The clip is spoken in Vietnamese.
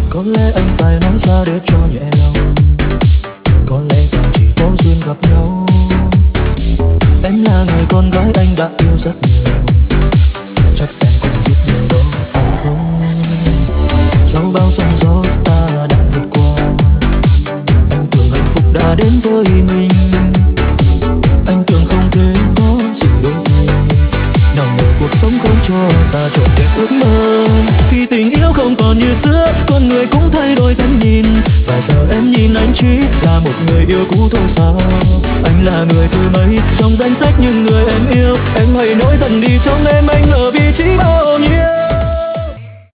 Có lẽ anh phải nói ra để cho nhẹ lòng, có lẽ rằng chỉ có duyên gặp nhau. Em là người con gái anh đã yêu rất nhiều, chắc em cũng biết điều đó phải không? Sau bao sóng gió ta đã vượt qua, anh tưởng hạnh phúc đã đến với mình, anh tưởng không thể có sự đổi thay, nào ngờ cuộc sống không cho ta trọn vẹn ước mơ. Khi tình yêu không còn như xưa, con người cũng thay đổi cách nhìn, và giờ em nhìn anh chỉ là một người yêu cũ thôi sao? Anh là người thứ mấy trong danh sách những người em yêu, em hãy nói thật đi trong em anh ở vị trí bao nhiêu?